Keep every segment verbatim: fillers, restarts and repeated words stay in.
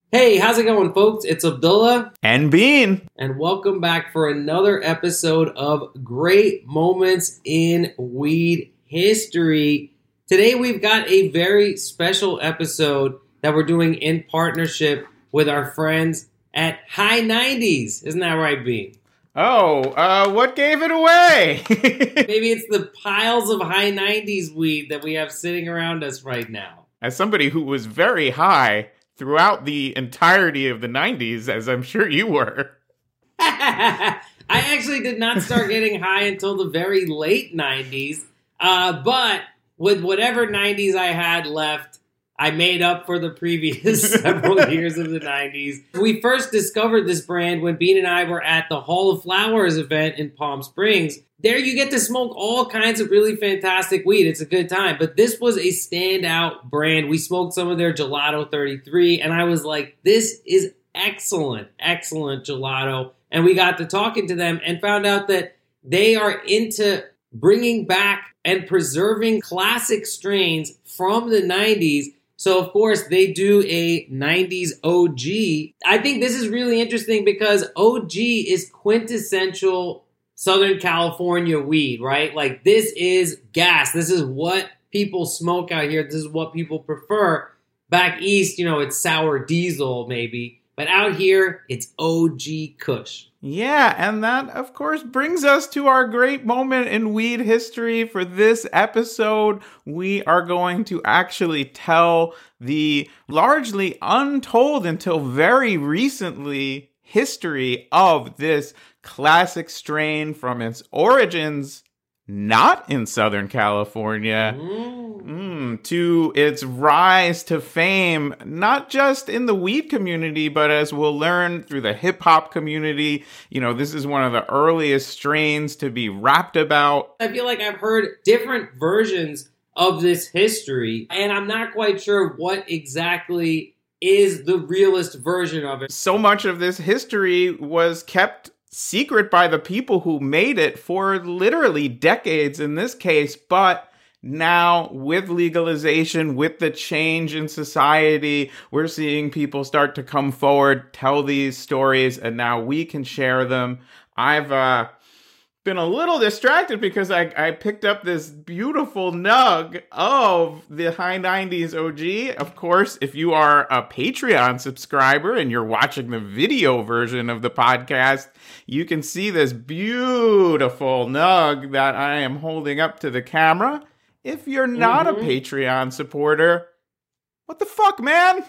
Hey, how's it going, folks? It's Abdullah. And Bean. And welcome back for another episode of Great Moments in Weed History. Today we've got a very special episode that we're doing in partnership with our friends at High nineties. Isn't that right, Bean? Oh, uh, what gave it away? Maybe it's the piles of High nineties weed that we have sitting around us right now. As somebody who was very high throughout the entirety of the nineties, as I'm sure you were. I actually did not start getting high until the very late nineties, uh, but with whatever nineties I had left, I made up for the previous several years of the nineties. We first discovered this brand when Bean and I were at the Hall of Flowers event in Palm Springs. There you get to smoke all kinds of really fantastic weed. It's a good time. But this was a standout brand. We smoked some of their Gelato thirty-three, and I was like, this is excellent, excellent gelato. And we got to talking to them and found out that they are into bringing back and preserving classic strains from the nineties. So, of course, they do a nineties O G. I think this is really interesting because O G is quintessential Southern California weed, right? Like, this is gas. This is what people smoke out here. This is what people prefer. Back east, you know, it's sour diesel maybe. But out here, it's O G Kush. Yeah, and that, of course, brings us to our great moment in weed history. For this episode, we are going to actually tell the largely untold until very recently history of this classic strain from its origins not in Southern California, mm. Mm, to its rise to fame, not just in the weed community, but as we'll learn through the hip hop community. You know, this is one of the earliest strains to be rapped about. I feel like I've heard different versions of this history, and I'm not quite sure what exactly is the realist version of it. So much of this history was kept secret by the people who made it for literally decades in this case, but now with legalization, with the change in society, we're seeing people start to come forward, tell these stories, and now we can share them. I've uh, been a little distracted because I, I picked up this beautiful nug of the High nineties O G. Of course, if you are a Patreon subscriber and you're watching the video version of the podcast, you can see this beautiful nug that I am holding up to the camera. If you're not mm-hmm. a Patreon supporter, what the fuck, man?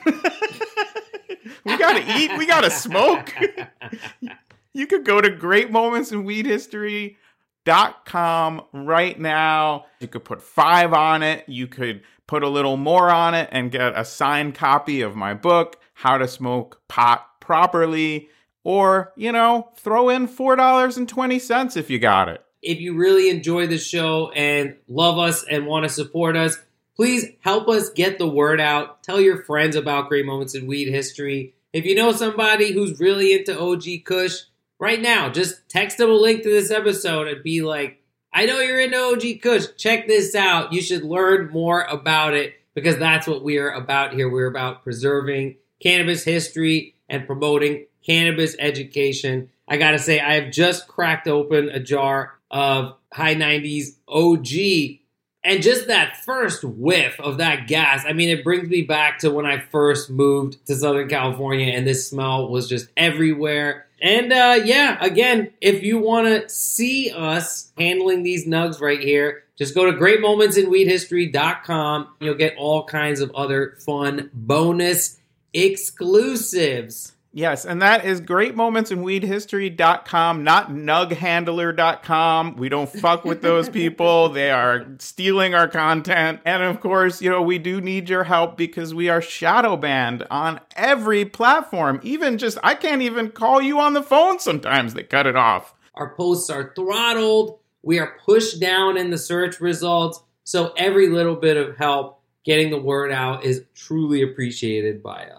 We gotta eat, we gotta smoke. You could go to great moments in weed history dot com right now. You could put five on it. You could put a little more on it and get a signed copy of my book, How to Smoke Pot Properly. Or, you know, throw in four dollars and twenty cents if you got it. If you really enjoy the show and love us and want to support us, please help us get the word out. Tell your friends about Great Moments in Weed History. If you know somebody who's really into O G Kush, right now, just text them a link to this episode and be like, I know you're into O G Kush. Check this out. You should learn more about it because that's what we are about here. We're about preserving cannabis history and promoting cannabis education. I gotta say, I have just cracked open a jar of High nineties O G, and just that first whiff of that gas, I mean, it brings me back to when I first moved to Southern California, and this smell was just everywhere. And uh, yeah, again, if you want to see us handling these nugs right here, just go to great moments in weed history dot com. You'll get all kinds of other fun bonus exclusives. Yes, and that is great moments in weed history dot com, not nug handler dot com. We don't fuck with those people. They are stealing our content. And of course, you know, we do need your help because we are shadow banned on every platform. Even just, I can't even call you on the phone sometimes. They cut it off. Our posts are throttled. We are pushed down in the search results. So every little bit of help getting the word out is truly appreciated by us.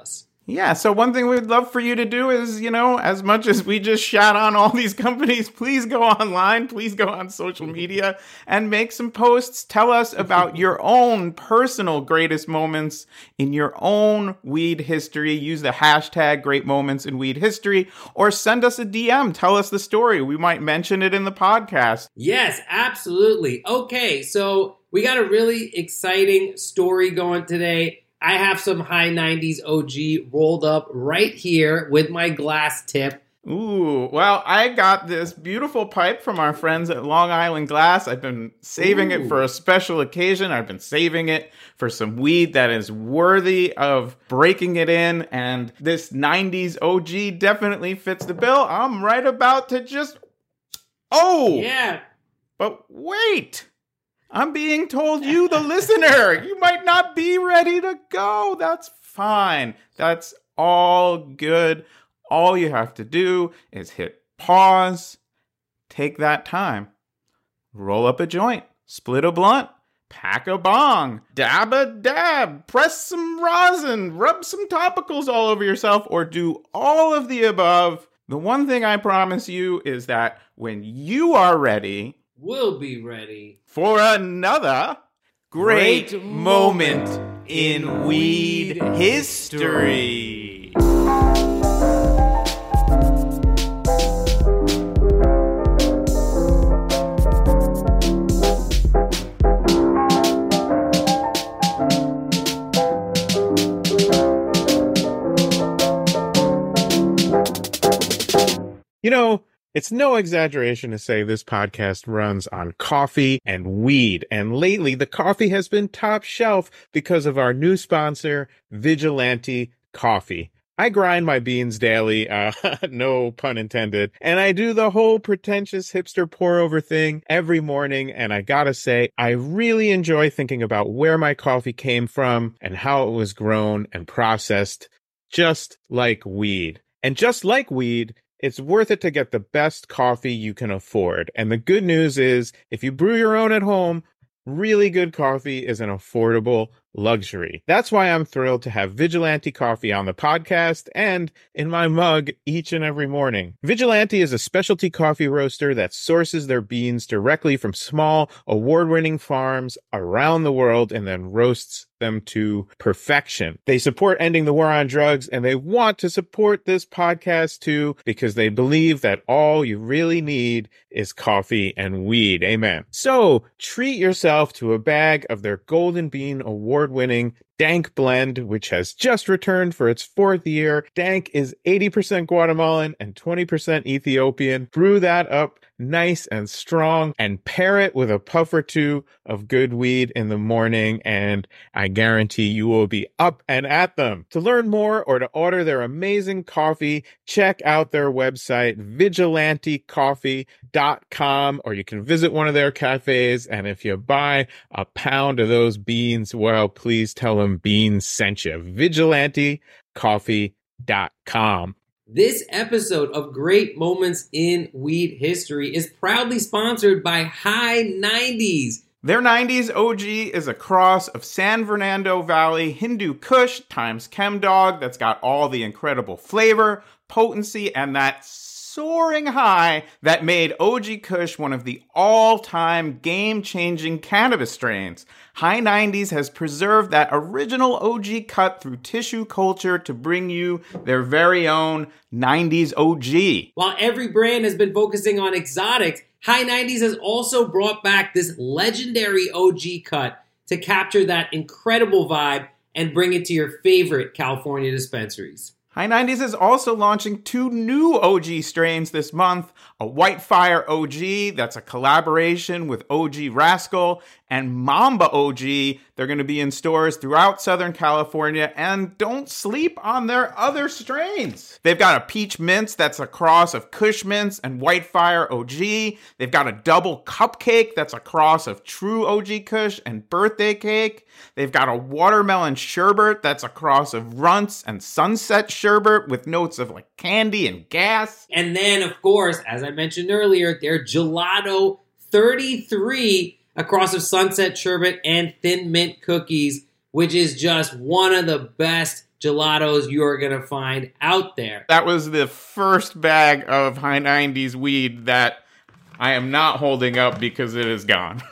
Yeah, so one thing we'd love for you to do is, you know, as much as we just shout on all these companies, please go online, please go on social media and make some posts. Tell us about your own personal greatest moments in your own weed history. Use the hashtag great moments in weed history, or send us a D M. Tell us the story. We might mention it in the podcast. Yes, absolutely. Okay, so we got a really exciting story going today. I have some high nineties O G rolled up right here with my glass tip. Ooh, well, I got this beautiful pipe from our friends at Long Island Glass. I've been saving Ooh. it for a special occasion. I've been saving it for some weed that is worthy of breaking it in. And this nineties O G definitely fits the bill. I'm right about to just... Oh! Yeah. But wait! I'm being told you, the listener, you might not be ready to go. That's fine. That's all good. All you have to do is hit pause, take that time, roll up a joint, split a blunt, pack a bong, dab a dab, press some rosin, rub some topicals all over yourself, or do all of the above. The one thing I promise you is that when you are ready, we'll be ready for another great, great moment in weed history. You know, it's no exaggeration to say this podcast runs on coffee and weed. And lately, the coffee has been top shelf because of our new sponsor, Vigilante Coffee. I grind my beans daily, uh, no pun intended, and I do the whole pretentious hipster pour-over thing every morning, and I gotta say, I really enjoy thinking about where my coffee came from and how it was grown and processed, just like weed. And just like weed, it's worth it to get the best coffee you can afford. And the good news is, if you brew your own at home, really good coffee is an affordable luxury. That's why I'm thrilled to have Vigilante Coffee on the podcast and in my mug each and every morning. Vigilante is a specialty coffee roaster that sources their beans directly from small, award-winning farms around the world and then roasts them to perfection. They support ending the war on drugs, and they want to support this podcast too because they believe that all you really need is coffee and weed. Amen. So treat yourself to a bag of their Golden Bean award-winning Dank blend, which has just returned for its fourth year. Dank is eighty percent Guatemalan and twenty percent Ethiopian. Brew that up nice and strong and pair it with a puff or two of good weed in the morning, and I guarantee you will be up and at them. To learn more or to order their amazing coffee, check out their website, vigilante coffee dot com, or you can visit one of their cafes, and if you buy a pound of those beans, well, please tell them Beans sent you. vigilante coffee dot com. This episode of Great Moments in Weed History is proudly sponsored by High nineties. Their nineties O G is a cross of San Fernando Valley Hindu Kush times ChemDog that's got all the incredible flavor, potency, and that soaring high that made O G Kush one of the all-time game-changing cannabis strains. High nineties has preserved that original O G cut through tissue culture to bring you their very own nineties O G. While every brand has been focusing on exotics, High nineties has also brought back this legendary O G cut to capture that incredible vibe and bring it to your favorite California dispensaries. High nineties is also launching two new O G strains this month, a Whitefire O G that's a collaboration with O G Rascal, and Mamba O G. They're going to be in stores throughout Southern California, and don't sleep on their other strains. They've got a Peach Mints that's a cross of Kush Mints and Whitefire O G. They've got a Double Cupcake that's a cross of True O G Kush and Birthday Cake. They've got a Watermelon Sherbet that's a cross of Runts and Sunset Sherbet with notes of like candy and gas. And then, of course, as I mentioned earlier, their Gelato thirty-three, a cross of Sunset Sherbet and Thin Mint Cookies, which is just one of the best gelatos you're going to find out there. That was the first bag of high nineties weed that I am not holding up because it is gone.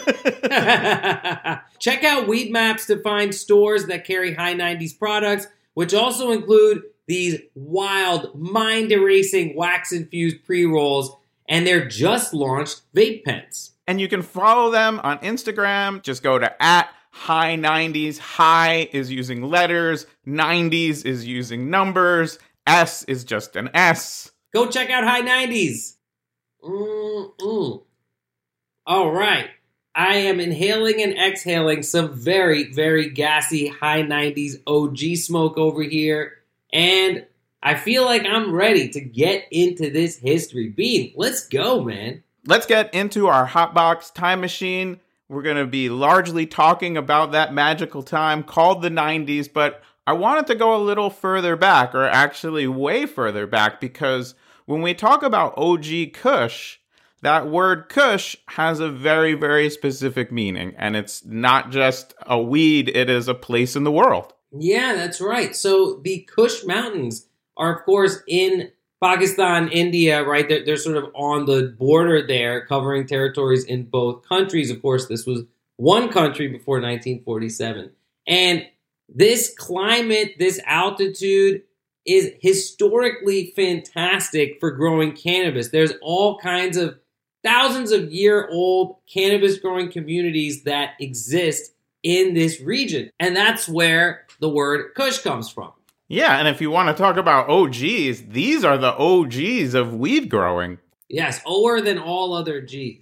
Check out Weed Maps to find stores that carry high nineties products, which also include these wild, mind-erasing, wax-infused pre-rolls, and their just-launched vape pens. And you can follow them on Instagram. Just go to at high nineties. High is using letters. nineties is using numbers. S is just an S. Go check out High nineties. Mm-mm. All right. I am inhaling and exhaling some very, very gassy High nineties O G smoke over here. And I feel like I'm ready to get into this history. Bean, let's go, man. Let's get into our Hotbox time machine. We're going to be largely talking about that magical time called the nineties, but I wanted to go a little further back, or actually way further back, because when we talk about O G Kush, that word Kush has a very, very specific meaning, and it's not just a weed, it is a place in the world. Yeah, that's right. So the Kush Mountains are, of course, in Pakistan, India, right? They're, they're sort of on the border there, covering territories in both countries. Of course, this was one country before nineteen forty-seven. And this climate, this altitude is historically fantastic for growing cannabis. There's all kinds of thousands of year old cannabis growing communities that exist in this region. And that's where the word Kush comes from. Yeah, and if you want to talk about O Gs, these are the O Gs of weed growing. Yes, O'er than all other Gs.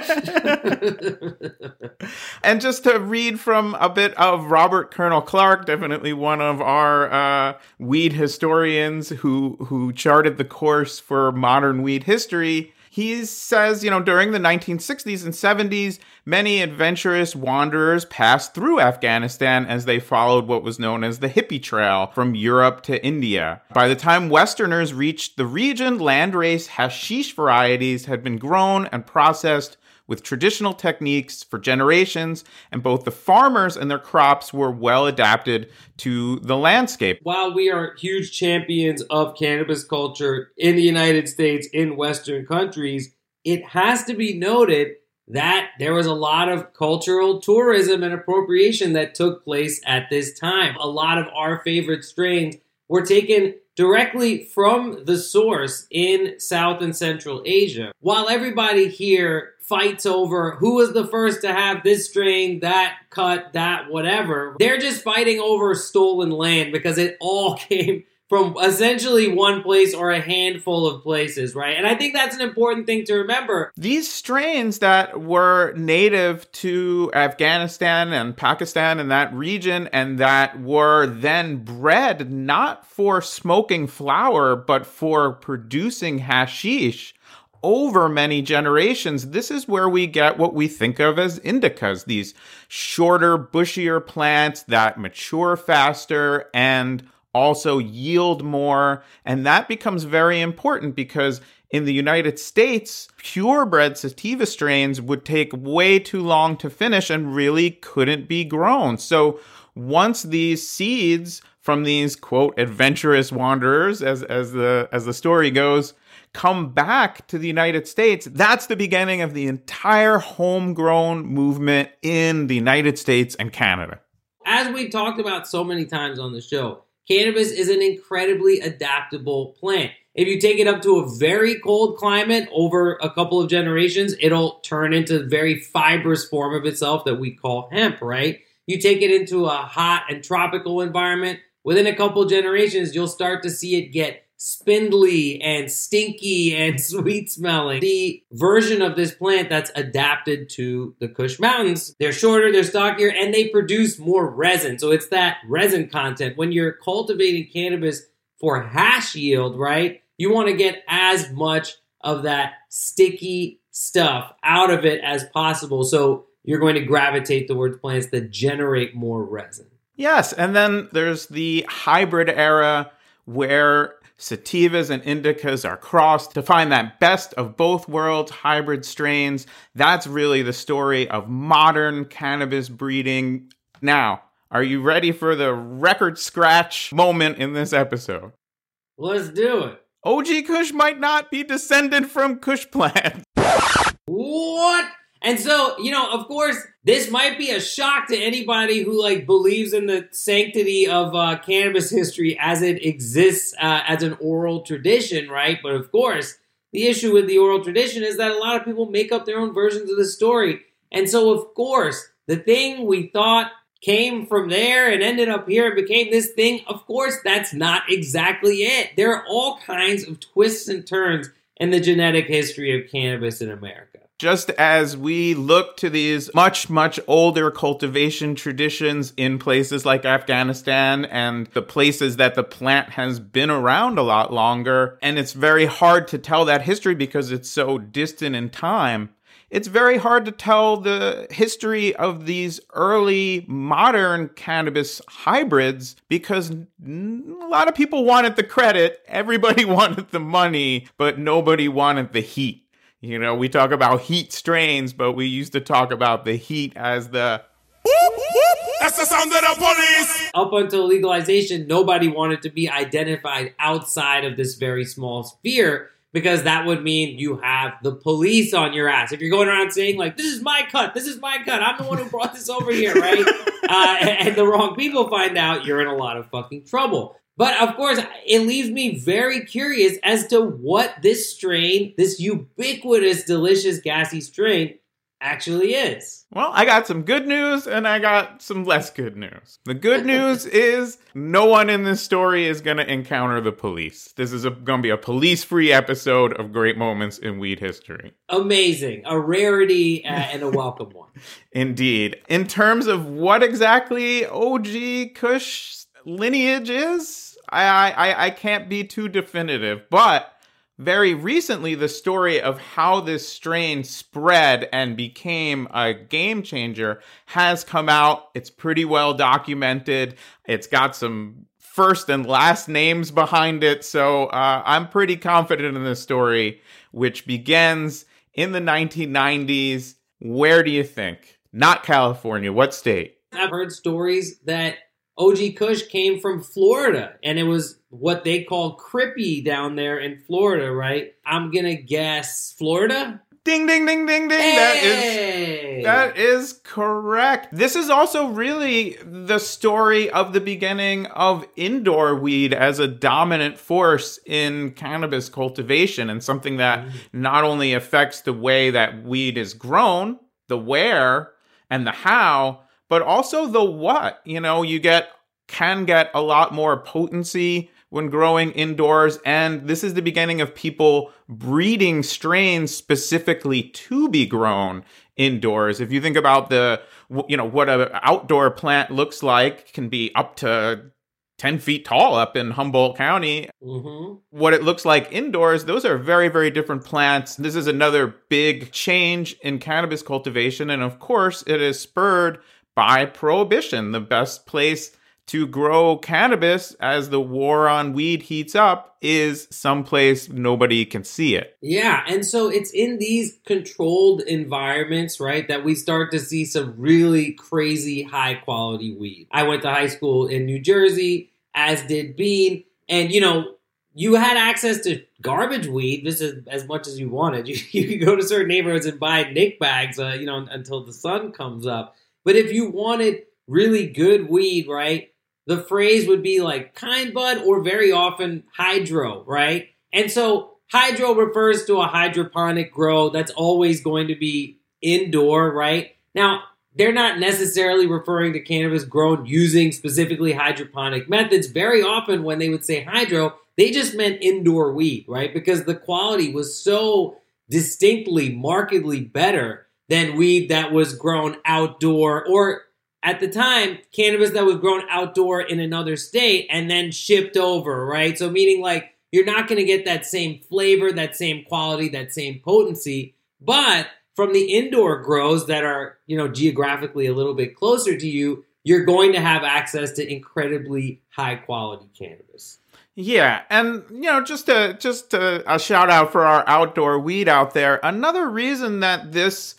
And just to read from a bit of Robert Colonel Clark, definitely one of our uh, weed historians who who charted the course for modern weed history. He says, you know, during the nineteen sixties and seventies, many adventurous wanderers passed through Afghanistan as they followed what was known as the hippie trail from Europe to India. By the time Westerners reached the region, landrace hashish varieties had been grown and processed with traditional techniques for generations, and both the farmers and their crops were well adapted to the landscape. While we are huge champions of cannabis culture in the United States, in Western countries, it has to be noted that there was a lot of cultural tourism and appropriation that took place at this time. A lot of our favorite strains were taken directly from the source in South and Central Asia. While everybody here fights over who was the first to have this strain, that cut, that whatever, they're just fighting over stolen land because it all came from essentially one place or a handful of places, right? And I think that's an important thing to remember. These strains that were native to Afghanistan and Pakistan and that region, and that were then bred not for smoking flower, but for producing hashish over many generations, this is where we get what we think of as indicas, these shorter, bushier plants that mature faster and also yield more. And that becomes very important because in the United States, purebred sativa strains would take way too long to finish and really couldn't be grown. So once these seeds from these, quote, adventurous wanderers, as, as the as the story goes, come back to the United States, that's the beginning of the entire homegrown movement in the United States and Canada. As we talked about so many times on the show, cannabis is an incredibly adaptable plant. If you take it up to a very cold climate over a couple of generations, it'll turn into a very fibrous form of itself that we call hemp, right? You take it into a hot and tropical environment, within a couple of generations, you'll start to see it get spindly and stinky and sweet smelling. The version of this plant that's adapted to the Kush Mountains, they're shorter, they're stockier, and they produce more resin. So it's that resin content. When you're cultivating cannabis for hash yield, right, you want to get as much of that sticky stuff out of it as possible. So you're going to gravitate towards plants that generate more resin. Yes, and then there's the hybrid era where sativas and indicas are crossed to find that best of both worlds hybrid strains. That's really the story of modern cannabis breeding. Now, Are you ready for the record scratch moment in this episode? Let's do it. O G Kush might not be descended from Kush plants. What? And so, you know, of course, this might be a shock to anybody who, like, believes in the sanctity of uh, cannabis history as it exists uh, as an oral tradition, right? But of course, the issue with the oral tradition is that a lot of people make up their own versions of the story. And so, of course, the thing we thought came from there and ended up here and became this thing, of course, that's not exactly it. There are all kinds of twists and turns in the genetic history of cannabis in America. Just as we look to these much, much older cultivation traditions in places like Afghanistan and the places that the plant has been around a lot longer, and it's very hard to tell that history because it's so distant in time, it's very hard to tell the history of these early modern cannabis hybrids because a lot of people wanted the credit, everybody wanted the money, but nobody wanted the heat. You know, we talk about heat strains, but we used to talk about the heat as the... That's the sound of the police! Up until legalization, nobody wanted to be identified outside of this very small sphere because that would mean you have the police on your ass. If you're going around saying, like, this is my cut, this is my cut, I'm the one who brought this over here, right? uh, and, and the wrong people find out, you're in a lot of fucking trouble. But, of course, it leaves me very curious as to what this strain, this ubiquitous, delicious, gassy strain, actually is. Well, I got some good news and I got some less good news. The good news is no one in this story is going to encounter the police. This is going to be a police-free episode of Great Moments in Weed History. Amazing. A rarity uh, and a welcome one. Indeed. In terms of what exactly O G Kush lineage is, I, I I can't be too definitive, but very recently the story of how this strain spread and became a game changer has come out. It's pretty well documented. It's got some first and last names behind it, so uh, I'm pretty confident in this story, which begins in the nineteen nineties. Where do you think? Not California. What state? I've heard stories that O G Kush came from Florida, and it was what they call crippy down there in Florida, right? I'm gonna guess Florida? Ding, ding, ding, ding, ding. Hey! That is, that is correct. This is also really the story of the beginning of indoor weed as a dominant force in cannabis cultivation, and something that not only affects the way that weed is grown, the where and the how, but also the what. You know, you get can get a lot more potency when growing indoors, and this is the beginning of people breeding strains specifically to be grown indoors. If you think about the, you know, what an outdoor plant looks like, can be up to ten feet tall up in Humboldt County. Mm-hmm. What it looks like indoors, those are very, very different plants. This is another big change in cannabis cultivation, and of course, it is spurred by prohibition. The best place to grow cannabis as the war on weed heats up is someplace nobody can see it. Yeah, and so it's in these controlled environments, right, that we start to see some really crazy high quality weed. I went to high school in New Jersey, as did Bean, and you know, you had access to garbage weed just as, as much as you wanted. You, you could go to certain neighborhoods and buy Nick bags, uh, you know, until the sun comes up. But if you wanted really good weed, right, the phrase would be like kind bud or very often hydro, right? And so hydro refers to a hydroponic grow that's always going to be indoor, right? Now, they're not necessarily referring to cannabis grown using specifically hydroponic methods. Very often when they would say hydro, they just meant indoor weed, right? Because the quality was so distinctly, markedly better than weed that was grown outdoor, or at the time, cannabis that was grown outdoor in another state and then shipped over, right? So meaning like you're not going to get that same flavor, that same quality, that same potency, but from the indoor grows that are, you know, geographically a little bit closer to you, you're going to have access to incredibly high quality cannabis. Yeah, and you know, just a just a, a shout out for our outdoor weed out there. Another reason that this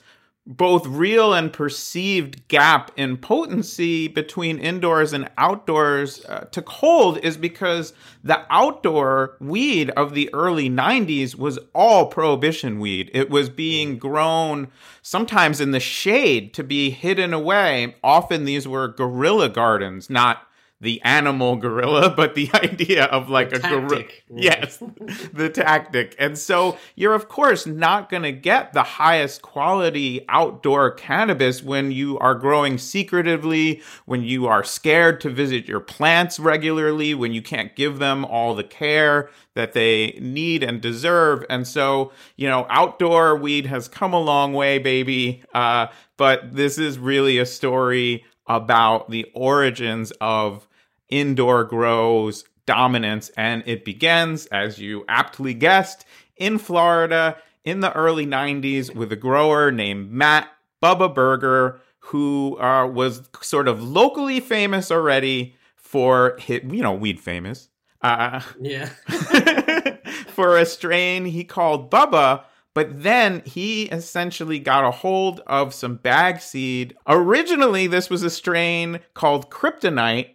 both real and perceived gap in potency between indoors and outdoors uh, took hold is because the outdoor weed of the early nineties was all prohibition weed. It was being grown sometimes in the shade to be hidden away. Often these were guerrilla gardens, not the animal gorilla, but the idea of like the a gorilla. Yeah. Yes, the tactic. And so you're, of course, not going to get the highest quality outdoor cannabis when you are growing secretively, when you are scared to visit your plants regularly, when you can't give them all the care that they need and deserve. And so, you know, outdoor weed has come a long way, baby. Uh, but this is really a story about the origins of indoor grow's dominance, and it begins, as you aptly guessed, in Florida in the early nineties with a grower named Matt Bubba Berger, who uh, was sort of locally famous already for hit, you know, weed famous. Uh, yeah. for a strain he called Bubba. But then he essentially got a hold of some bag seed. Originally, this was a strain called Kryptonite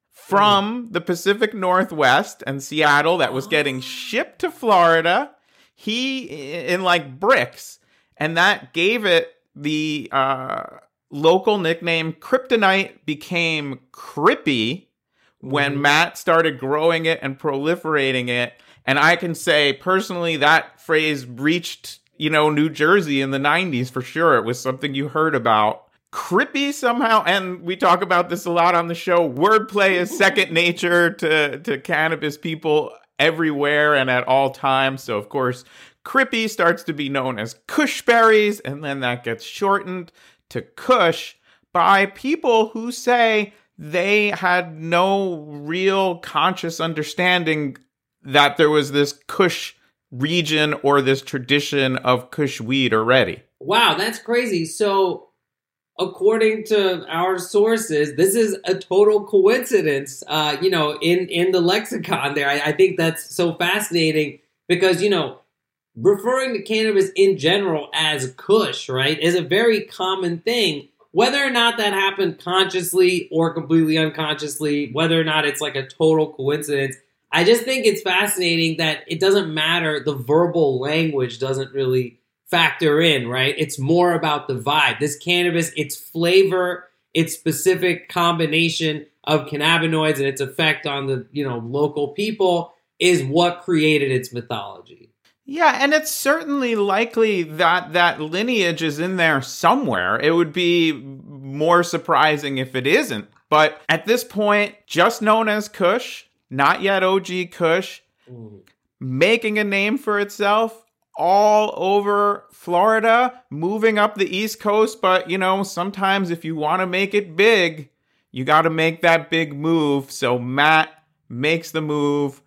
from the Pacific Northwest and Seattle that was getting shipped to Florida. He, in like bricks, and that gave it the uh, local nickname. Kryptonite became Crippy when Mm-hmm. Matt started growing it and proliferating it. And I can say personally that phrase reached, you know, New Jersey in the nineties for sure. It was something you heard about. Crippy somehow, and we talk about this a lot on the show, wordplay is second nature to, to cannabis people everywhere and at all times. So, of course, Crippy starts to be known as Kushberries, and then that gets shortened to Kush by people who say they had no real conscious understanding that there was this Kush region or this tradition of Kush weed already. Wow, that's crazy. So, according to our sources, this is a total coincidence, uh, you know, in, in the lexicon there. I, I think that's so fascinating because, you know, referring to cannabis in general as Kush, right, is a very common thing. Whether or not that happened consciously or completely unconsciously, whether or not it's like a total coincidence, I just think it's fascinating that it doesn't matter. The verbal language doesn't really factor in, right? It's more about the vibe. This cannabis, its flavor, its specific combination of cannabinoids and its effect on the, you know, local people is what created its mythology. Yeah, and it's certainly likely that that lineage is in there somewhere. It would be more surprising if it isn't. But at this point, just known as Kush, not yet O G Kush, mm. making a name for itself all over Florida, moving up the East Coast. But, you know, sometimes if you want to make it big, you got to make that big move. So Matt makes the move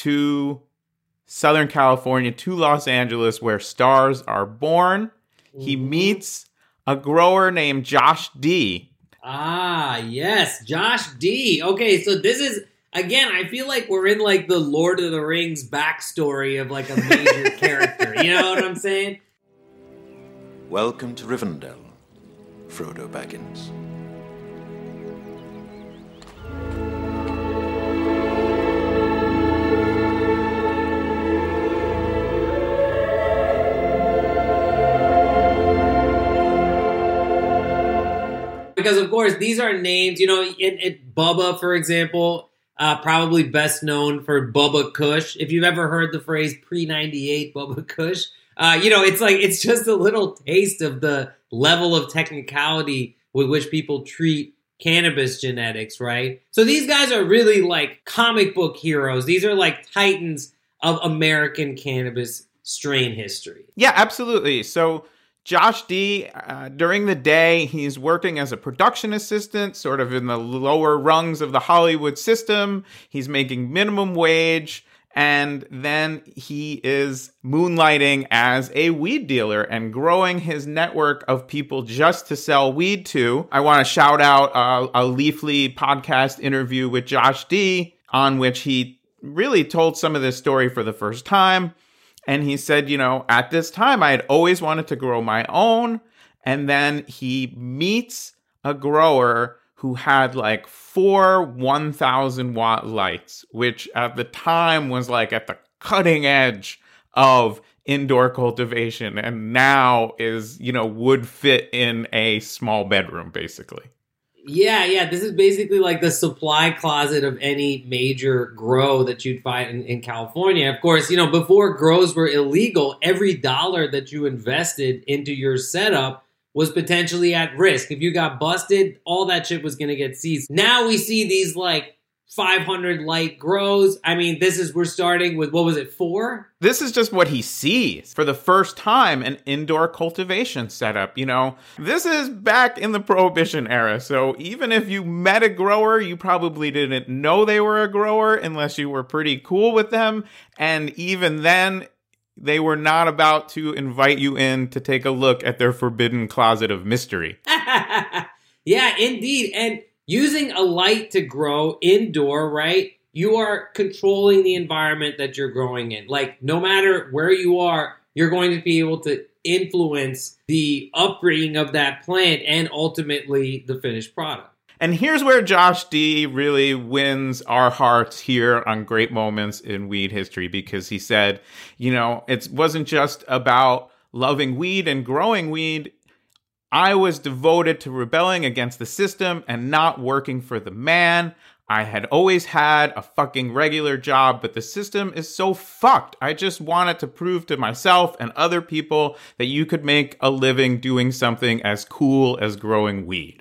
to Southern California, to Los Angeles, where stars are born. Mm-hmm. He meets a grower named Josh D. Ah, yes, Josh D. Okay, so this is, again, I feel like we're in like the Lord of the Rings backstory of like a major character. You know what I'm saying? Welcome to Rivendell, Frodo Baggins. Because, of course, these are names, you know, in, in Bubba, for example, uh, probably best known for Bubba Kush. If you've ever heard the phrase pre ninety-eight Bubba Kush, uh, you know, it's like, it's just a little taste of the level of technicality with which people treat cannabis genetics, right? So these guys are really like comic book heroes. These are like titans of American cannabis strain history. Yeah, absolutely. So Josh D, uh, during the day, he's working as a production assistant, sort of in the lower rungs of the Hollywood system. He's making minimum wage, and then he is moonlighting as a weed dealer and growing his network of people just to sell weed to. I want to shout out uh, a Leafly podcast interview with Josh D, on which he really told some of this story for the first time. And he said, you know, at this time, I had always wanted to grow my own. And then he meets a grower who had like four one thousand watt lights, which at the time was like at the cutting edge of indoor cultivation, and now is, you know, would fit in a small bedroom, basically. Yeah, yeah. This is basically like the supply closet of any major grow that you'd find in, in California. Of course, you know, before grows were illegal, every dollar that you invested into your setup was potentially at risk. If you got busted, all that shit was going to get seized. Now we see these like five hundred light grows. I mean, this is, we're starting with, what was it, four? This is just what he sees for the first time, an indoor cultivation setup. You know, this is back in the Prohibition era. So even if you met a grower, you probably didn't know they were a grower unless you were pretty cool with them. And even then, they were not about to invite you in to take a look at their forbidden closet of mystery. Yeah, indeed. And using a light to grow indoor, right? You are controlling the environment that you're growing in. Like, no matter where you are, you're going to be able to influence the upbringing of that plant and ultimately the finished product. And here's where Josh D really wins our hearts here on Great Moments in Weed History, because he said, you know, it wasn't just about loving weed and growing weed. I was devoted to rebelling against the system and not working for the man. I had always had a fucking regular job, but the system is so fucked. I just wanted to prove to myself and other people that you could make a living doing something as cool as growing weed.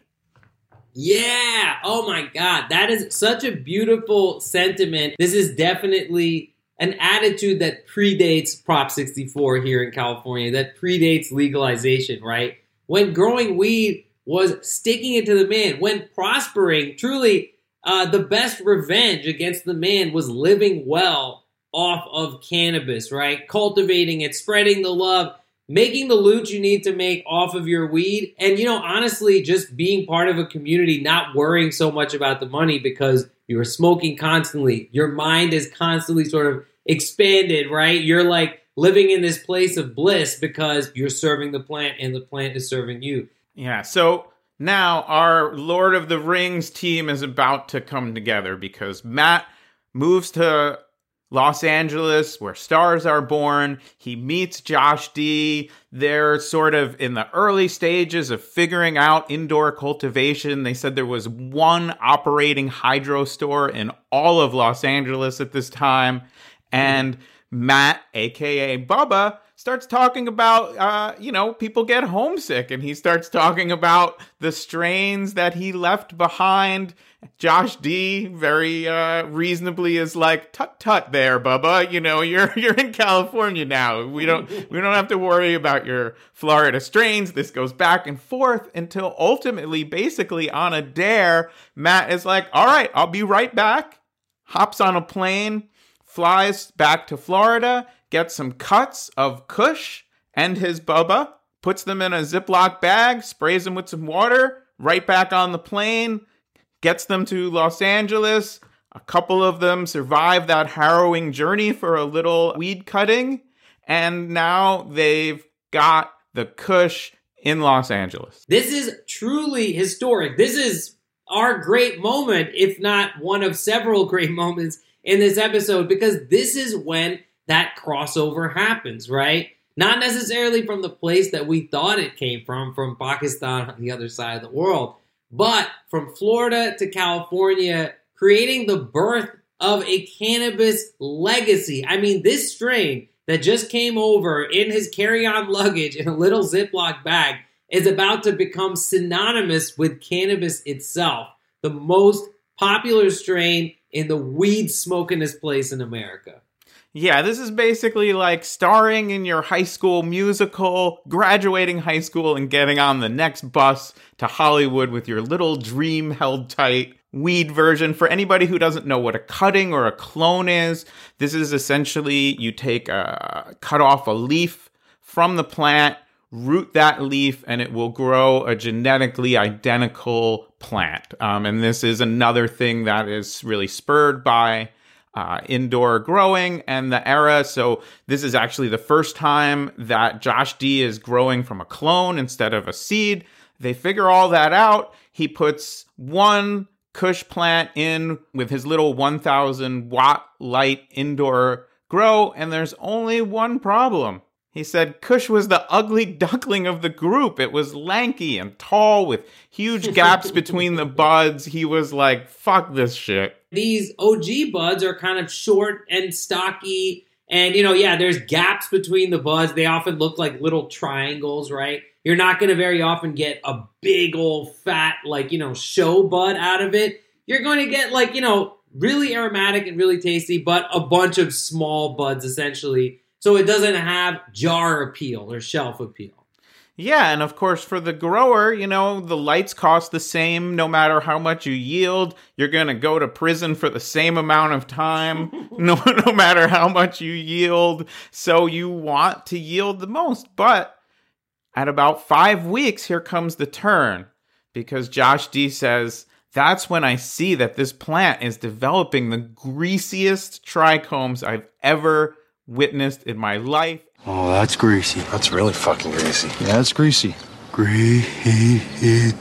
Yeah. Oh my God. That is such a beautiful sentiment. This is definitely an attitude that predates Prop sixty-four here in California, that predates legalization, right? When growing weed was sticking it to the man, when prospering, truly uh, the best revenge against the man was living well off of cannabis, right? Cultivating it, spreading the love, making the loot you need to make off of your weed. And, you know, honestly, just being part of a community, not worrying so much about the money because you are smoking constantly. Your mind is constantly sort of expanded, right? You're like living in this place of bliss because you're serving the plant and the plant is serving you. Yeah, so now our Lord of the Rings team is about to come together because Matt moves to Los Angeles, where stars are born. He meets Josh D. They're sort of in the early stages of figuring out indoor cultivation. They said there was one operating hydro store in all of Los Angeles at this time. And Matt, a k a. Bubba, starts talking about, uh, you know, people get homesick. And he starts talking about the strains that he left behind. Josh D very uh, reasonably is like, tut tut there, Bubba. You know, you're you're in California now. We don't we don't have to worry about your Florida strains. This goes back and forth until ultimately, basically on a dare, Matt is like, all right, I'll be right back. Hops on a plane, flies back to Florida, gets some cuts of Kush and his Bubba, puts them in a Ziploc bag, sprays them with some water, right back on the plane, gets them to Los Angeles. A couple of them survive that harrowing journey for a little weed cutting, and now they've got the Kush in Los Angeles. This is truly historic. This is our great moment, if not one of several great moments in this episode, because this is when that crossover happens, right? Not necessarily from the place that we thought it came from, from Pakistan on the other side of the world, but from Florida to California, creating the birth of a cannabis legacy. I mean, this strain that just came over in his carry-on luggage in a little Ziploc bag is about to become synonymous with cannabis itself, the most popular strain in the weed smokingest place in America. Yeah, this is basically like starring in your high school musical, graduating high school, and getting on the next bus to Hollywood with your little dream held tight weed version. For anybody who doesn't know what a cutting or a clone is, this is essentially you take a, cut off a leaf from the plant, root that leaf, and it will grow a genetically identical plant. Um, and this is another thing that is really spurred by uh, indoor growing and the era. So this is actually the first time that Josh D is growing from a clone instead of a seed. They figure all that out. He puts one Kush plant in with his little one thousand watt light indoor grow, and there's only one problem. He said Kush was the ugly duckling of the group. It was lanky and tall with huge gaps between the buds. He was like, fuck this shit. These O G buds are kind of short and stocky. And, you know, yeah, there's gaps between the buds. They often look like little triangles, right? You're not going to very often get a big old fat, like, you know, show bud out of it. You're going to get like, you know, really aromatic and really tasty, but a bunch of small buds essentially. So it doesn't have jar appeal or shelf appeal. Yeah, and of course for the grower, you know, the lights cost the same no matter how much you yield. You're going to go to prison for the same amount of time no, no matter how much you yield. So you want to yield the most. But at about five weeks, here comes the turn. Because Josh D says, that's when I see that this plant is developing the greasiest trichomes I've ever witnessed in my life. Oh, that's greasy. That's really fucking greasy. Yeah, it's greasy. Greasy.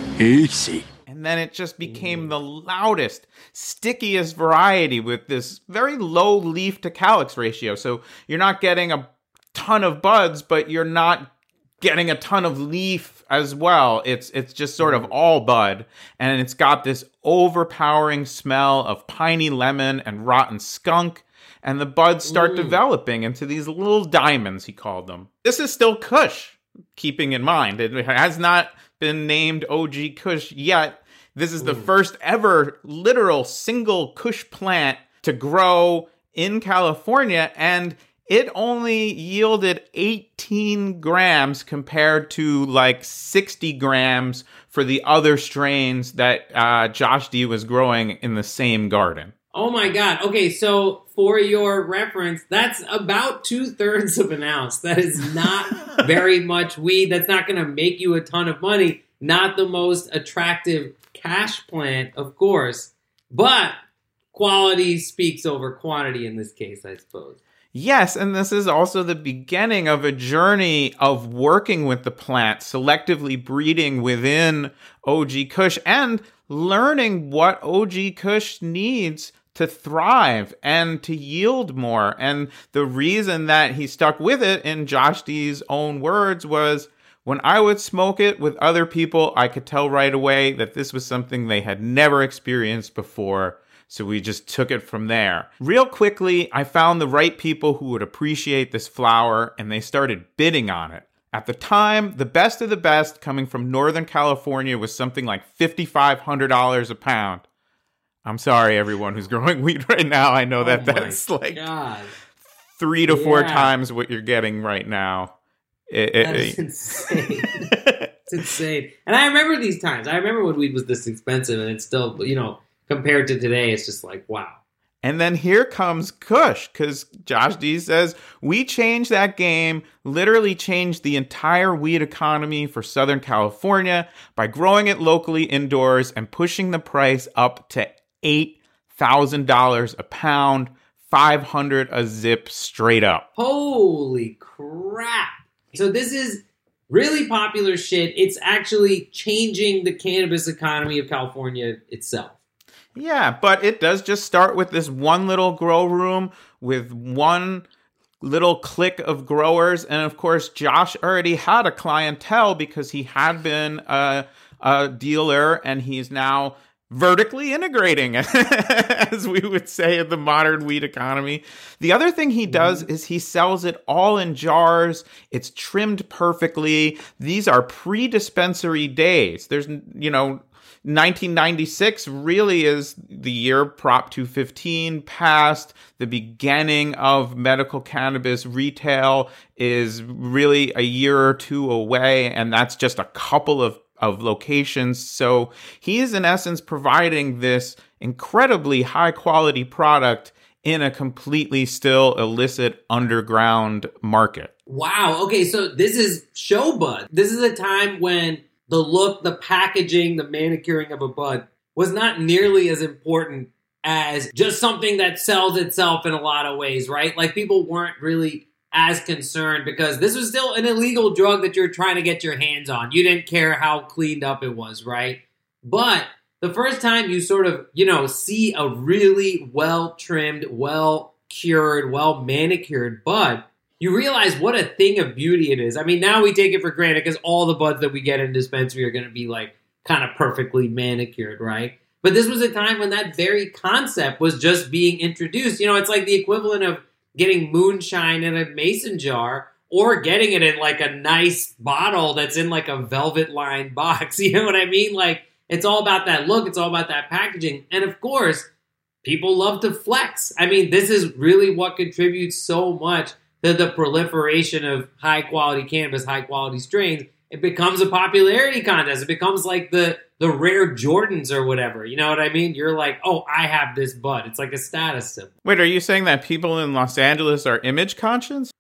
And then it just became the loudest, stickiest variety with this very low leaf to calyx ratio. So you're not getting a ton of buds, but you're not getting a ton of leaf as well. It's it's just sort of all bud. And it's got this overpowering smell of piney lemon and rotten skunk. And the buds start mm. developing into these little diamonds, he called them. This is still Kush, keeping in mind. It has not been named O G Kush yet. This is the mm. first ever literal single Kush plant to grow in California. And it only yielded eighteen grams compared to like sixty grams for the other strains that uh, Josh D was growing in the same garden. Oh my God. Okay, so for your reference, that's about two-thirds of an ounce. That is not very much weed. That's not going to make you a ton of money. Not the most attractive cash plant, of course. But quality speaks over quantity in this case, I suppose. Yes, and this is also the beginning of a journey of working with the plant, selectively breeding within O G Kush, and learning what O G Kush needs to thrive and to yield more. And the reason that he stuck with it, in Josh D's own words, was when I would smoke it with other people, I could tell right away that this was something they had never experienced before. So we just took it from there. Real quickly, I found the right people who would appreciate this flower, and they started bidding on it. At the time, the best of the best coming from Northern California was something like five thousand five hundred dollars a pound. I'm sorry, everyone who's growing weed right now. I know that oh that's like God. three to yeah. four times what you're getting right now. It, that it, is insane. It's insane. And I remember these times. I remember when weed was this expensive, and it's still, you know, compared to today, it's just like, wow. And then here comes Kush, because Josh D says, we changed that game, literally changed the entire weed economy for Southern California by growing it locally indoors and pushing the price up to eight thousand dollars a pound, five hundred dollars a zip straight up. Holy crap. So this is really popular shit. It's actually changing the cannabis economy of California itself. Yeah, but it does just start with this one little grow room with one little clique of growers. And of course, Josh already had a clientele because he had been a, a dealer, and he's now vertically integrating, as we would say in the modern weed economy. The other thing he does is he sells it all in jars. It's trimmed perfectly. These are pre-dispensary days. There's, you know, nineteen ninety-six really is the year Prop two fifteen passed. The beginning of medical cannabis retail is really a year or two away, and that's just a couple of, of locations. So he is in essence providing this incredibly high quality product in a completely still illicit underground market. Wow. Okay, so this is show bud. This is a time when the look, the packaging, the manicuring of a bud was not nearly as important as just something that sells itself in a lot of ways, right? Like people weren't really as concerned because this was still an illegal drug that you're trying to get your hands on. You didn't care how cleaned up it was, right? But the first time you sort of, you know, see a really well-trimmed, well-cured, well-manicured bud, you realize what a thing of beauty it is. I mean, now we take it for granted because all the buds that we get in dispensary are going to be like kind of perfectly manicured, right? But this was a time when that very concept was just being introduced. You know, it's like the equivalent of getting moonshine in a mason jar or getting it in like a nice bottle that's in like a velvet lined box. You know what I mean? Like, it's all about that look. It's all about that packaging. And of course, people love to flex. I mean, this is really what contributes so much to the proliferation of high quality cannabis, high quality strains. It becomes a popularity contest. It becomes like the the rare Jordans or whatever. You know what I mean? You're like, oh, I have this bud. It's like a status symbol. Wait, are you saying that people in Los Angeles are image conscious?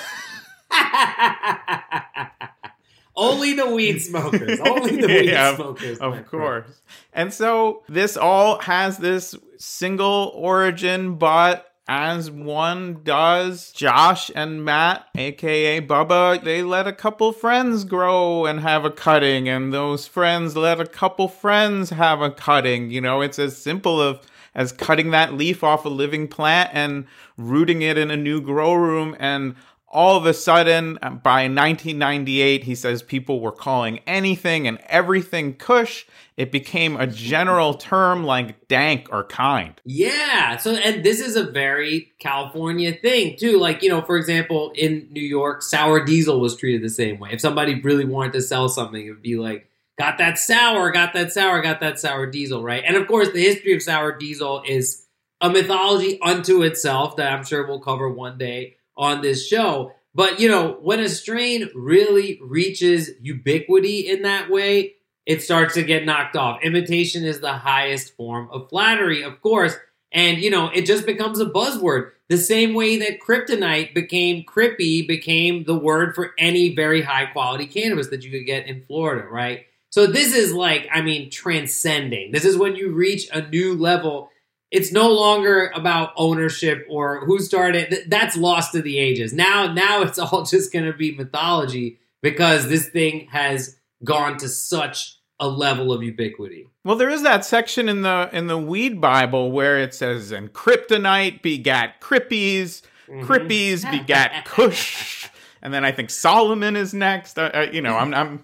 Only the weed smokers. Only the weed yeah, smokers. Of course. Friend. And so this all has this single origin, but as one does, Josh and Matt, a k a. Bubba, they let a couple friends grow and have a cutting, and those friends let a couple friends have a cutting. You know, it's as simple of as cutting that leaf off a living plant and rooting it in a new grow room. And all of a sudden, by nineteen ninety-eight, he says people were calling anything and everything Kush. It became a general term like dank or kind. Yeah. So, and this is a very California thing too. Like, you know, for example, in New York, sour diesel was treated the same way. If somebody really wanted to sell something, it would be like, got that sour, got that sour, got that sour diesel, right? And of course, the history of sour diesel is a mythology unto itself that I'm sure we'll cover one day on this show. But, you know, when a strain really reaches ubiquity in that way, it starts to get knocked off. Imitation is the highest form of flattery, of course. And, you know, it just becomes a buzzword. The same way that kryptonite became crippy, became the word for any very high quality cannabis that you could get in Florida, right? So this is like, I mean, transcending. This is when you reach a new level. It's no longer about ownership or who started. That's lost to the ages. Now, now it's all just going to be mythology because this thing has gone to such a level of ubiquity. Well, there is that section in the in the Weed Bible where it says, and kryptonite begat crippies, mm-hmm. crippies begat Kush, and then I think Solomon is next. Uh, uh, you know, I'm I'm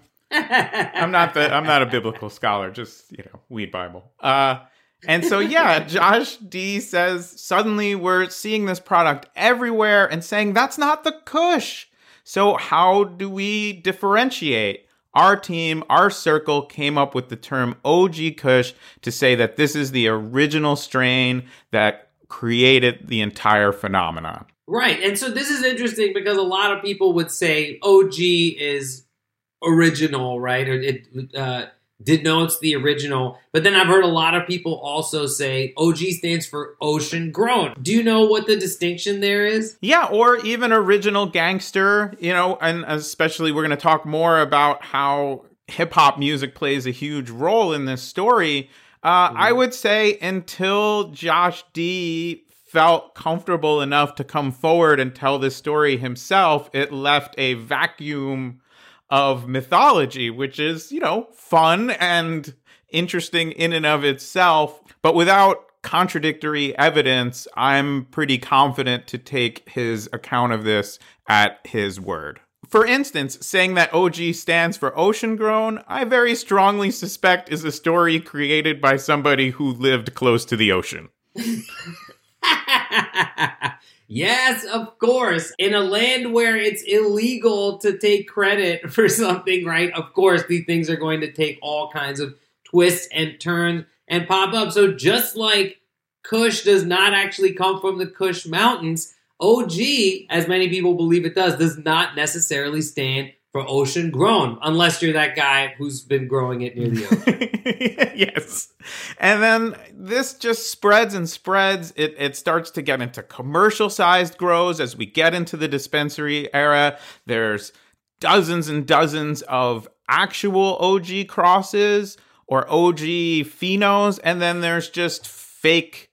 I'm not the I'm not a biblical scholar, just you know, Weed Bible. Uh, and so yeah, Josh D says suddenly we're seeing this product everywhere and saying that's not the Kush. So how do we differentiate? Our team, our circle, came up with the term O G Kush to say that this is the original strain that created the entire phenomenon. Right. And so this is interesting because a lot of people would say O G is original, right? Or it uh, denotes the original. But then I've heard a lot of people also say O G stands for ocean grown. Do you know what the distinction there is? Yeah, or even original gangster, you know, and especially we're going to talk more about how hip hop music plays a huge role in this story. Uh, mm-hmm. I would say until Josh D felt comfortable enough to come forward and tell this story himself, it left a vacuum of mythology, which is, you know, fun and interesting in and of itself. But without contradictory evidence, I'm pretty confident to take his account of this at his word. For instance, saying that O G stands for ocean grown, I very strongly suspect is a story created by somebody who lived close to the ocean. Yes, of course. In a land where it's illegal to take credit for something, right? Of course, these things are going to take all kinds of twists and turns and pop up. So just like Kush does not actually come from the Kush Mountains, O G, as many people believe it does, does not necessarily stand for ocean grown, unless you're that guy who's been growing it near the ocean. Yes. And then this just spreads and spreads. It it starts to get into commercial-sized grows as we get into the dispensary era. There's dozens and dozens of actual O G crosses or O G phenos, and then there's just fake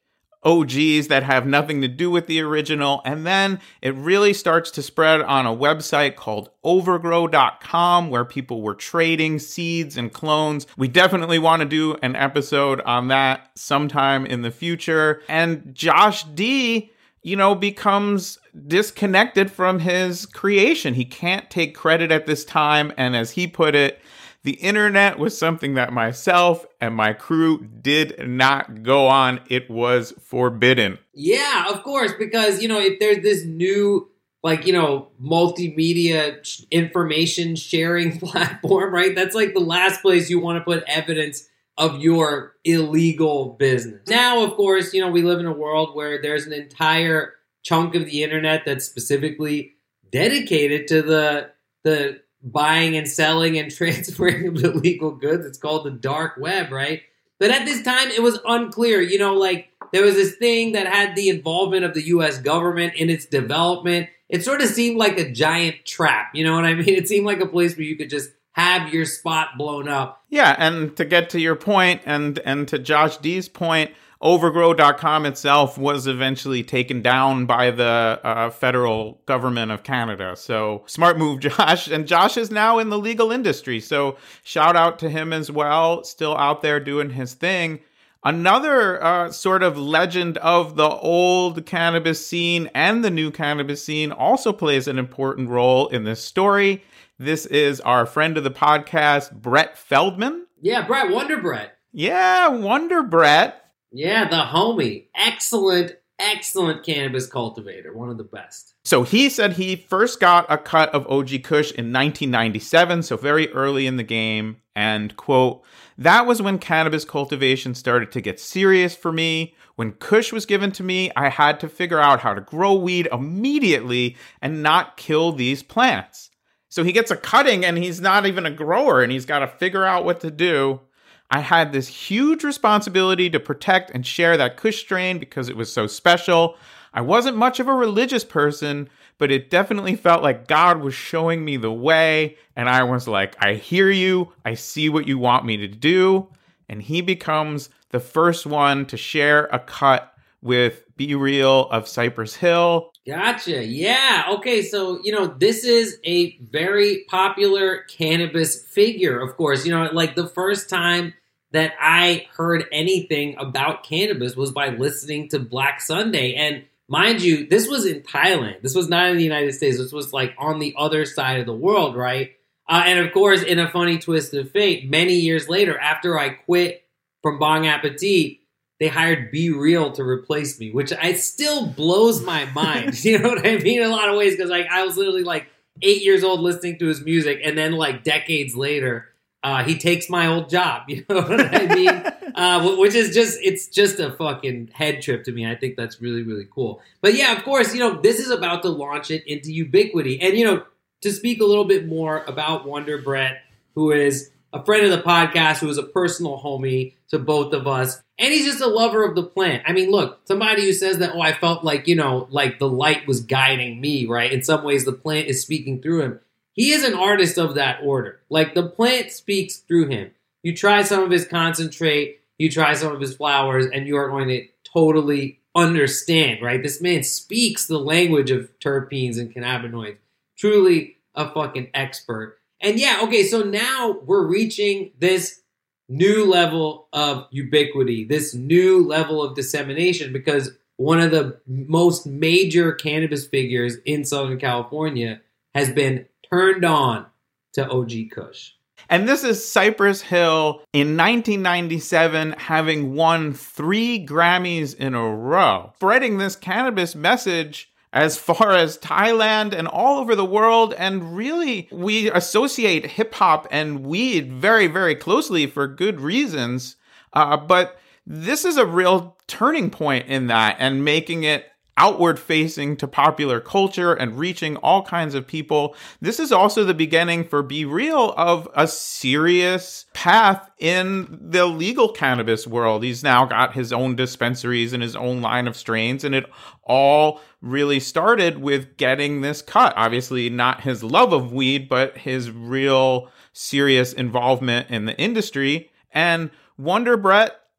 O Gs that have nothing to do with the original. And then it really starts to spread on a website called overgrow dot com where people were trading seeds and clones. We definitely want to do an episode on that sometime in the future. And Josh D, you know, becomes disconnected from his creation. He can't take credit at this time. And as he put it, the internet was something that myself and my crew did not go on. It was forbidden. Yeah, of course, because, you know, if there's this new, like, you know, multimedia sh- information sharing platform, right? That's like the last place you want to put evidence of your illegal business. Now, of course, you know, we live in a world where there's an entire chunk of the internet that's specifically dedicated to the the buying and selling and transferring of illegal goods. It's called the dark web, right? But at this time, it was unclear. You know, like, there was this thing that had the involvement of the U S government in its development. It sort of seemed like a giant trap. You know what I mean? It seemed like a place where you could just have your spot blown up. Yeah, and to get to your point, and and to Josh D's point, overgrow dot com itself was eventually taken down by the uh, federal government of Canada. So smart move, Josh. And Josh is now in the legal industry. So shout out to him as well, still out there doing his thing. Another uh, sort of legend of the old cannabis scene and the new cannabis scene also plays an important role in this story. This is our friend of the podcast, Brett Feldman. Yeah, Brett, Wonder Brett. Yeah, Wonder Brett. Yeah, the homie. Excellent, excellent cannabis cultivator. One of the best. So he said he first got a cut of O G Kush in nineteen ninety-seven, so very early in the game. And, quote, that was when cannabis cultivation started to get serious for me. When Kush was given to me, I had to figure out how to grow weed immediately and not kill these plants. So he gets a cutting and he's not even a grower and he's got to figure out what to do. I had this huge responsibility to protect and share that Kush strain because it was so special. I wasn't much of a religious person, but it definitely felt like God was showing me the way. And I was like, I hear you. I see what you want me to do. And he becomes the first one to share a cut with Be Real of Cypress Hill. Gotcha. Yeah. Okay. So, you know, this is a very popular cannabis figure, of course. You know, like the first time that I heard anything about cannabis was by listening to Black Sunday. And mind you, this was in Thailand. This was not in the United States. This was like on the other side of the world, right? Uh, and of course, in a funny twist of fate, many years later, after I quit from Bong Appetit, they hired Be Real to replace me, which I still blows my mind. You know what I mean? In a lot of ways, because like I was literally like eight years old listening to his music, and then like decades later, uh, he takes my old job. You know what I mean? uh, which is just it's just a fucking head trip to me. I think that's really really cool. But yeah, of course, you know this is about to launch it into ubiquity, and you know to speak a little bit more about Wonder Brett, who is a friend of the podcast, who is a personal homie to both of us. And he's just a lover of the plant. I mean, look, somebody who says that, oh, I felt like, you know, like the light was guiding me, right? In some ways, the plant is speaking through him. He is an artist of that order. Like, the plant speaks through him. You try some of his concentrate, you try some of his flowers, and you are going to totally understand, right? This man speaks the language of terpenes and cannabinoids. Truly a fucking expert. And yeah, okay, so now we're reaching this new level of ubiquity, this new level of dissemination, because one of the most major cannabis figures in Southern California has been turned on to O G Kush. And this is Cypress Hill in nineteen ninety-seven, having won three Grammys in a row, spreading this cannabis message as far as Thailand and all over the world. And really, we associate hip hop and weed very, very closely for good reasons. Uh, but this is a real turning point in that, and making it outward facing to popular culture and reaching all kinds of people. This is also the beginning for Be Real of a serious path in the legal cannabis world. He's now got his own dispensaries and his own line of strains, and it all really started with getting this cut. Obviously not his love of weed, but his real serious involvement in the industry. And Wonder Brett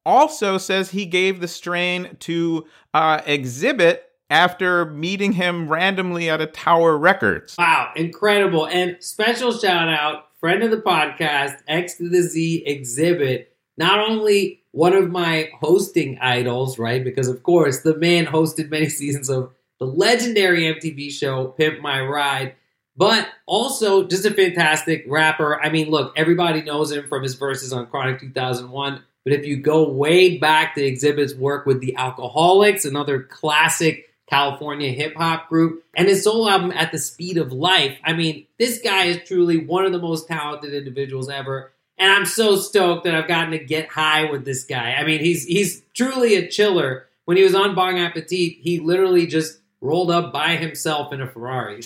also says he gave the strain to uh, Exhibit after meeting him randomly at a Tower Records. Wow, incredible. And special shout out, friend of the podcast, X to the Z Exhibit. Not only one of my hosting idols, right? Because, of course, the man hosted many seasons of the legendary M T V show Pimp My Ride, but also just a fantastic rapper. I mean, look, everybody knows him from his verses on Chronic two thousand one, but if you go way back to Exhibit's work with the Alcoholics, another classic California hip-hop group, and his solo album At the Speed of Life, I mean, this guy is truly one of the most talented individuals ever, and I'm so stoked that I've gotten to get high with this guy. I mean, he's he's truly a chiller. When he was on Bong Appetit, he literally just rolled up by himself in a Ferrari.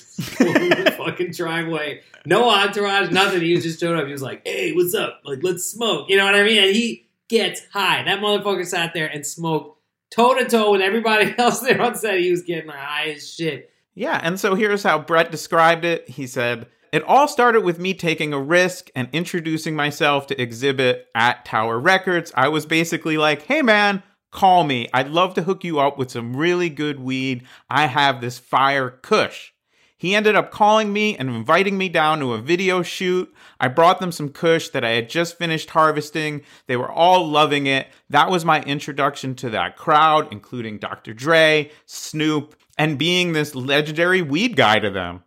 Fucking driveway. No entourage, nothing. He was just showed up. He was like, hey, what's up? Like, let's smoke. You know what I mean? And he gets high. That motherfucker sat there and smoked toe-to-toe with everybody else there on set. He was getting high as shit. Yeah, and so here's how Brett described it. He said, it all started with me taking a risk and introducing myself to Exhibit at Tower Records. I was basically like, hey, man, call me. I'd love to hook you up with some really good weed. I have this fire kush. He ended up calling me and inviting me down to a video shoot. I brought them some kush that I had just finished harvesting. They were all loving it. That was my introduction to that crowd, including Doctor Dre, Snoop, and being this legendary weed guy to them.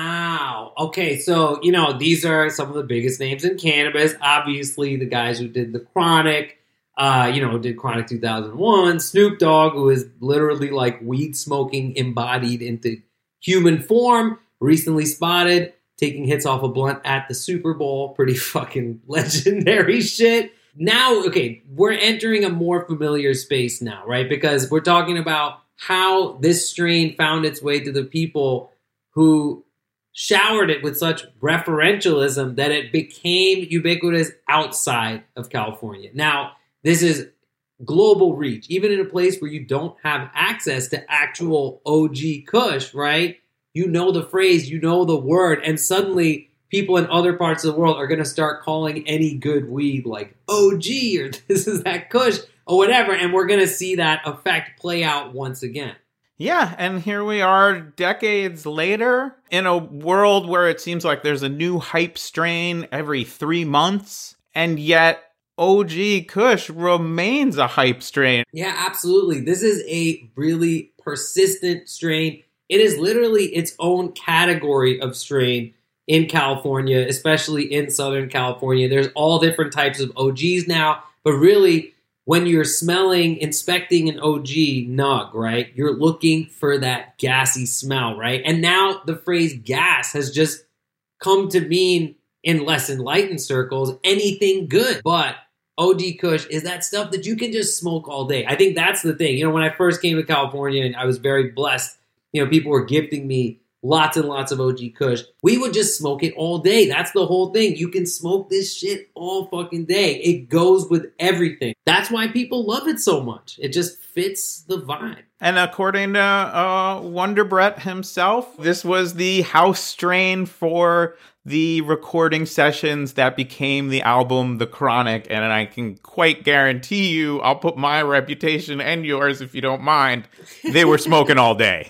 Wow. Okay, so, you know, these are some of the biggest names in cannabis. Obviously, the guys who did the Chronic, uh, you know, did Chronic two thousand one. Snoop Dogg, who is literally like weed smoking embodied into human form, recently spotted taking hits off a blunt at the Super Bowl. Pretty fucking legendary shit. Now, okay, we're entering a more familiar space now, right? Because we're talking about how this strain found its way to the people who showered it with such referentialism that it became ubiquitous outside of California. Now, this is global reach, even in a place where you don't have access to actual O G Kush, right? You know the phrase, you know the word, and suddenly people in other parts of the world are going to start calling any good weed like O G or this is that Kush or whatever, and we're going to see that effect play out once again. Yeah, and here we are decades later in a world where it seems like there's a new hype strain every three months, and yet O G Kush remains a hype strain. Yeah, absolutely. This is a really persistent strain. It is literally its own category of strain in California, especially in Southern California. There's all different types of O Gs now, but really, when you're smelling, inspecting an O G nug, right, you're looking for that gassy smell, right? And now the phrase gas has just come to mean, in less enlightened circles, anything good. But O G Kush is that stuff that you can just smoke all day. I think that's the thing. You know, when I first came to California and I was very blessed, you know, people were gifting me lots and lots of O G Kush. We would just smoke it all day. That's the whole thing. You can smoke this shit all fucking day. It goes with everything. That's why people love it so much. It just fits the vibe. And according to uh, Wonder Brett himself, this was the house strain for the recording sessions that became the album The Chronic. And I can quite guarantee you, I'll put my reputation and yours if you don't mind, they were smoking all day.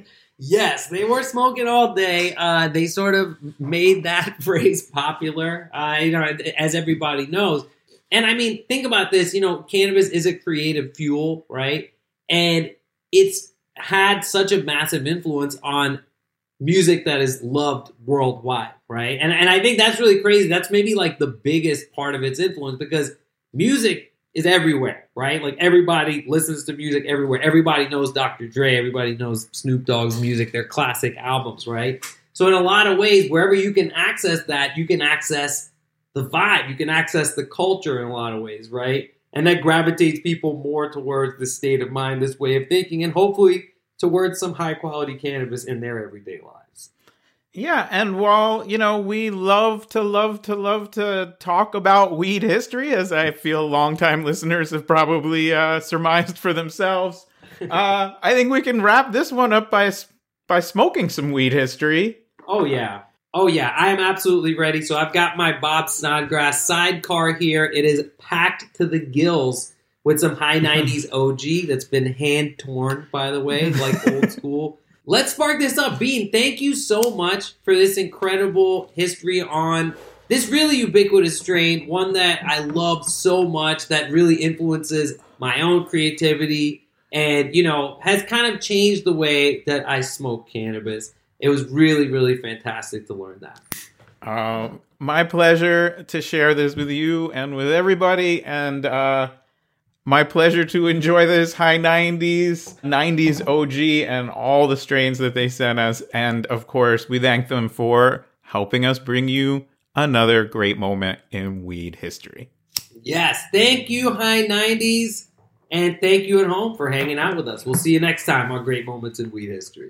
Yes, they were smoking all day. Uh, they sort of made that phrase popular, uh, you know, as everybody knows. And I mean, think about this. You know, cannabis is a creative fuel, right? And it's had such a massive influence on music that is loved worldwide, right? And and I think that's really crazy. That's maybe like the biggest part of its influence because music is everywhere, right? Like everybody listens to music everywhere. Everybody knows Doctor Dre. Everybody knows Snoop Dogg's music, their classic albums, right? So in a lot of ways, wherever you can access that, you can access the vibe. You can access the culture in a lot of ways, right? And that gravitates people more towards this state of mind, this way of thinking, and hopefully towards some high quality cannabis in their everyday lives. Yeah, and while, you know, we love to, love to, love to talk about weed history, as I feel longtime listeners have probably uh, surmised for themselves, uh, I think we can wrap this one up by by smoking some weed history. Oh, yeah. Oh, yeah. I am absolutely ready. So I've got my Bob Snodgrass sidecar here. It is packed to the gills with some high nineties O G that's been hand torn, by the way, like old school. Let's spark this up. Bean, thank you so much for this incredible history on this really ubiquitous strain, one that I love so much, that really influences my own creativity and, you know, has kind of changed the way that I smoke cannabis. It was really, really fantastic to learn that. Uh, my pleasure to share this with you and with everybody, and uh, my pleasure to enjoy this high nineties, nineties O G, and all the strains that they sent us. And, of course, we thank them for helping us bring you another great moment in weed history. Yes, thank you, high nineties, and thank you at home for hanging out with us. We'll see you next time on Great Moments in Weed History.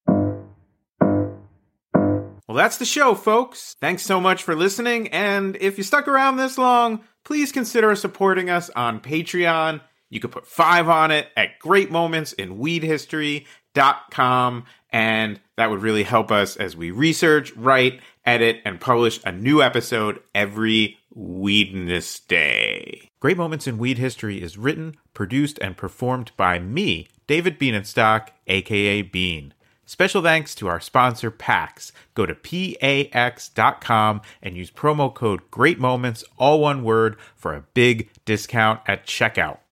Well, that's the show, folks. Thanks so much for listening, and if you stuck around this long, please consider supporting us on Patreon. You can put five on it at great moments in weed history dot com, and that would really help us as we research, write, edit, and publish a new episode every Weedness Day. Great Moments in Weed History is written, produced, and performed by me, David Bienenstock, aka Bean. Special thanks to our sponsor, PAX. Go to pax dot com and use promo code GREATMOMENTS, all one word, for a big discount at checkout.